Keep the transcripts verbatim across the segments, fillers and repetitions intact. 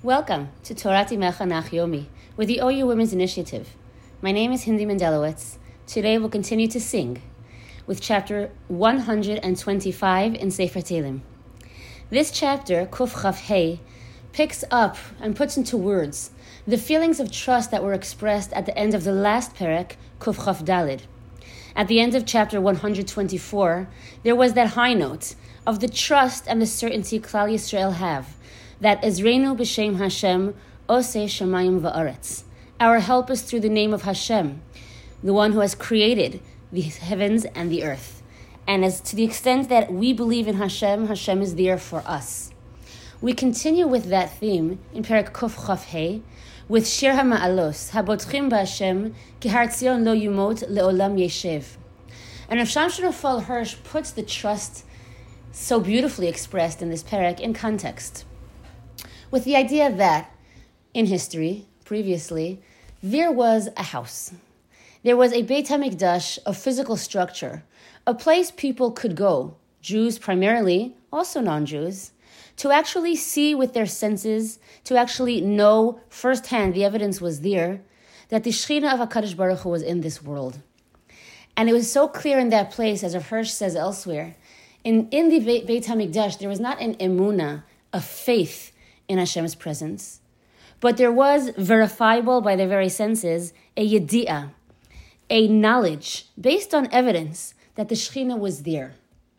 Welcome to Torat Imecha Nach Yomi with the O U Women's Initiative. My name is Hindi Mendelowitz. Today we'll continue to sing with chapter one hundred twenty-five in Sefer Tehillim. This chapter, Kuf Chaf Hey, picks up and puts into words the feelings of trust that were expressed at the end of the last perek, Kuf Chaf Dalid. At the end of chapter one hundred twenty-four, there was that high note of the trust and the certainty Klal Yisrael have that Ezreinu b'Shem Hashem Oseh Shamayim va'aretz. Our help is through the name of Hashem, the one who has created the heavens and the earth. And as to the extent that we believe in Hashem, Hashem is there for us. We continue with that theme in Perek Kuf Chaf Hey with Shir HaMa'alos, Habotchim b'Hashem, Ki Har Tzion lo yumot le'olam yeshev. And Rav Shamshon Raphael Hirsch puts the trust so beautifully expressed in this perek in context, with the idea that in history, previously, there was a house. There was a Beit HaMikdash, a physical structure, a place people could go, Jews primarily, also non-Jews, to actually see with their senses, to actually know firsthand, the evidence was there, that the Shechina of HaKadosh Baruch Hu was in this world. And it was so clear in that place, as Rav Hirsch says elsewhere, in, in the Beit HaMikdash, there was not an emunah, a faith in Hashem's presence, but there was verifiable by their very senses, a yedi'ah, a knowledge based on evidence that the Shechina was there.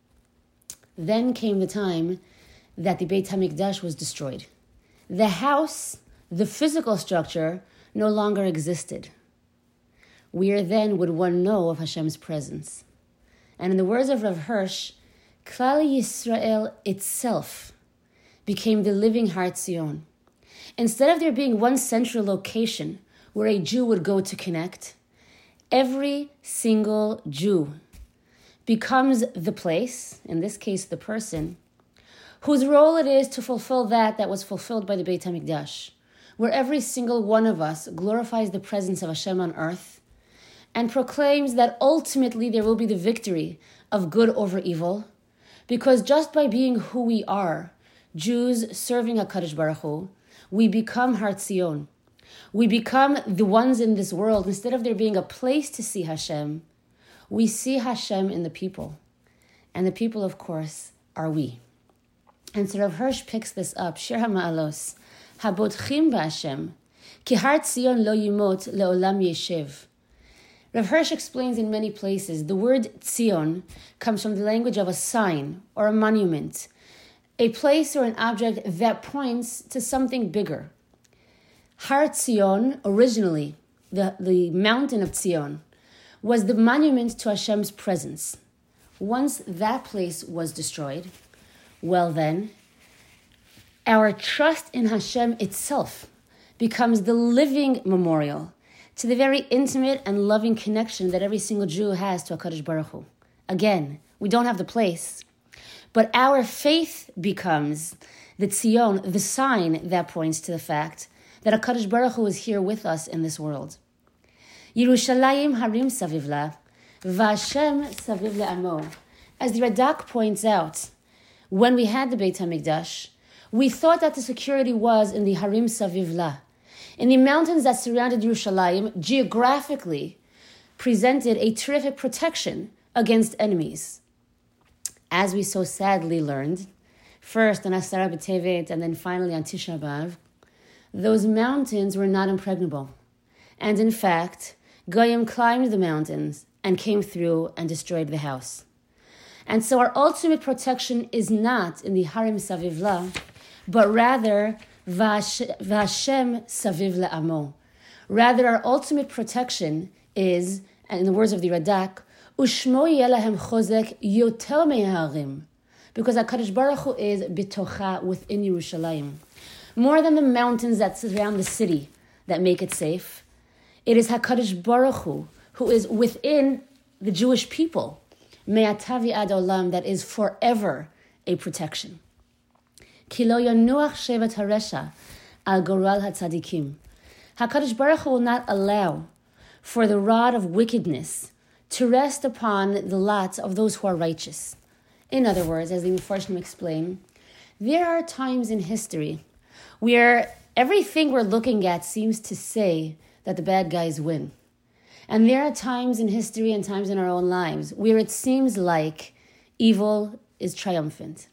Then came the time that the Beit HaMikdash was destroyed. The house, the physical structure, no longer existed. Where then would one know of Hashem's presence? And in the words of Rav Hirsch, Klal Yisrael itself became the living Har Tzion. Instead of there being one central location where a Jew would go to connect, every single Jew becomes the place, in this case the person, whose role it is to fulfill that that was fulfilled by the Beit HaMikdash, where every single one of us glorifies the presence of Hashem on earth and proclaims that ultimately there will be the victory of good over evil, because just by being who we are, Jews serving HaKadosh Baruch Hu, we become Har Tzion. We become the ones in this world. Instead of there being a place to see Hashem, we see Hashem in the people. And the people, of course, are we. And so Rav Hirsch picks this up. Shir HaMa'alos, Habotchim b'Hashem, Ki Har Tzion lo yumot le'olam yeshev. Rav Hirsch explains in many places, the word Tzion comes from the language of a sign or a monument, a place or an object that points to something bigger. Har Tzion, originally, the, the mountain of Tzion, was the monument to Hashem's presence. Once that place was destroyed, well then, our trust in Hashem itself becomes the living memorial to the very intimate and loving connection that every single Jew has to HaKadosh Baruch Hu. Again, we don't have the place, but our faith becomes the tzion, the sign that points to the fact that HaKadosh Baruch Hu is here with us in this world. Yerushalayim harim saviv la, v'Hashem saviv le'amo. As the Radak points out, when we had the Beit HaMikdash, we thought that the security was in the harim saviv la, in the mountains that surrounded Yerushalayim, geographically presented a terrific protection against enemies. As we so sadly learned, first on Asara B'Tevet and then finally on Tisha B'Av, those mountains were not impregnable. And in fact, Goyim climbed the mountains and came through and destroyed the house. And so our ultimate protection is not in the Harim Saviv La, but rather V'Hashem Saviv Le'amo. Rather, our ultimate protection is, in the words of the Radak, Ushmo yelahem chozek yoter me'harim, because HaKadosh Baruch Hu is bitocha, within Yerushalayim. More than the mountains that surround the city that make it safe, it is HaKadosh Baruch Hu who is within the Jewish people, me'atavi ad olam, that is forever a protection. Ki lo yanuach shevet haresha al goral hatzadikim. HaKadosh Baruch Hu will not allow for the rod of wickedness to rest upon the lot of those who are righteous. In other words, as the Mefarshim explain, there are times in history where everything we're looking at seems to say that the bad guys win. And there are times in history and times in our own lives where it seems like evil is triumphant.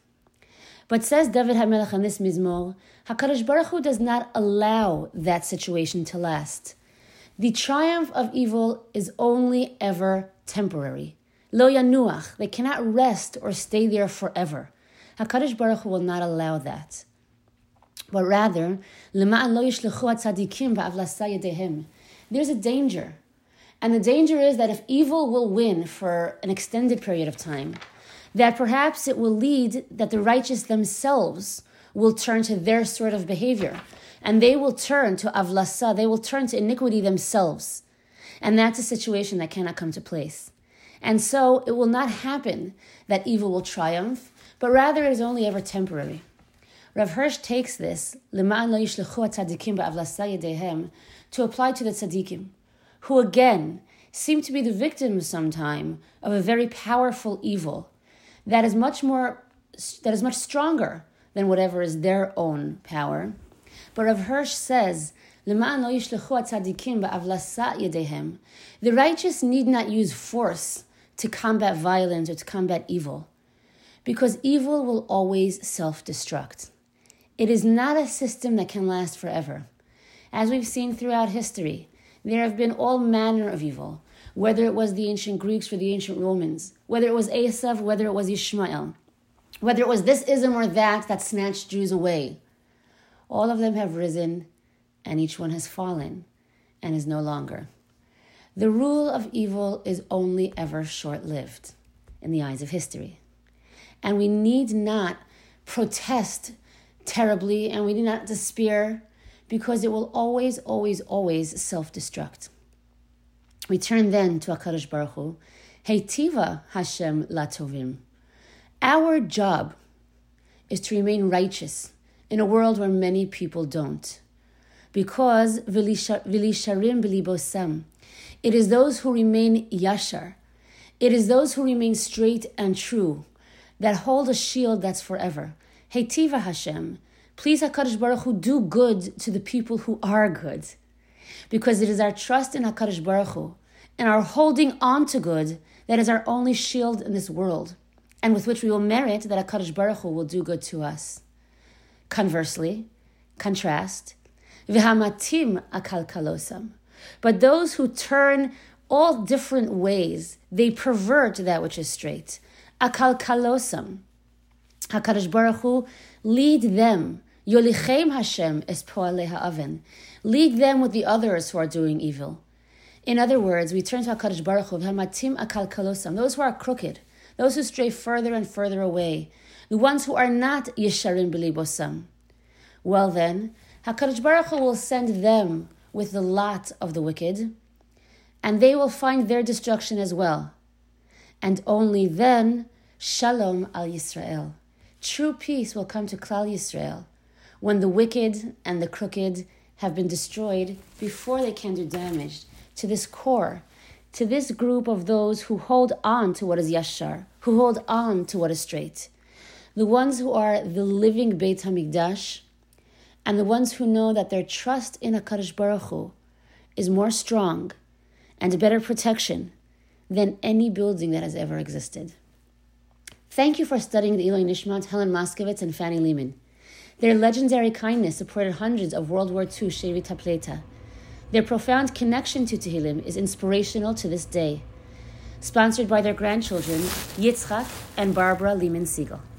But says David HaMelech in this Mizmor, HaKadosh Baruch Hu does not allow that situation to last. The triumph of evil is only ever temporary. Lo yanuach, they cannot rest or stay there forever. HaKadosh Baruch Hu will not allow that. But rather, L'ma'an lo yishlechu hatzadikim ba'avlasa yedehem. There's a danger. And the danger is that if evil will win for an extended period of time, that perhaps it will lead that the righteous themselves will turn to their sort of behavior. And they will turn to avlasa, they will turn to iniquity themselves. And that's a situation that cannot come to place. And so it will not happen that evil will triumph, but rather it is only ever temporary. Rav Hirsch takes this, L'ma'an lo yishlechu hatzadikim ba'avlasa yedehem, to apply to the tzaddikim, who again seem to be the victims sometime of a very powerful evil that is much more, that is much stronger than whatever is their own power. But Rav Hirsch says, L'ma'an lo yishlechu hatzadikim ba'avlasa yedehem, the righteous need not use force to combat violence or to combat evil, because evil will always self-destruct. It is not a system that can last forever. As we've seen throughout history, there have been all manner of evil, whether it was the ancient Greeks or the ancient Romans, whether it was Esav, whether it was Ishmael, whether it was this ism or that that snatched Jews away. All of them have risen, and each one has fallen, and is no longer. The rule of evil is only ever short-lived in the eyes of history. And we need not protest terribly, and we need not despair, because it will always, always, always self-destruct. We turn then to HaKadosh Baruch Hu. Heitiva Hashem latovim. Our job is to remain righteous in a world where many people don't. Because vilisharim bilibosam, it is those who remain yashar, it is those who remain straight and true, that hold a shield that's forever. Heitiva Hashem, please HaKadosh Baruch Hu, do good to the people who are good. Because it is our trust in HaKadosh Baruch Hu and our holding on to good that is our only shield in this world, and with which we will merit that HaKadosh Baruch Hu will do good to us. Conversely, contrast, v'hamatim akalkalosam. But those who turn all different ways, they pervert that which is straight. Akalkalosam. HaKadosh Baruch Hu, lead them. Yolichem Hashem es po'alei ha'aven. Lead them with the others who are doing evil. In other words, we turn to HaKadosh Baruch Hu, v'hamatim akalkalosam, those who are crooked, those who stray further and further away, the ones who are not yesharim b'libosam. Well then, HaKadosh Baruch Hu will send them with the lot of the wicked, and they will find their destruction as well. And only then, Shalom al Yisrael. True peace will come to Klal Yisrael when the wicked and the crooked have been destroyed before they can do damage to this core, to this group of those who hold on to what is yashar, who hold on to what is straight. The ones who are the living Beit HaMikdash, and the ones who know that their trust in HaKadosh Baruch Hu is more strong and a better protection than any building that has ever existed. Thank you for studying the Iloi Nishmat, Helen Moskowitz, and Fanny Lehman. Their legendary kindness supported hundreds of World War Two Shevi Tapleta. Their profound connection to Tehillim is inspirational to this day. Sponsored by their grandchildren, Yitzchak and Barbara Lehman Siegel.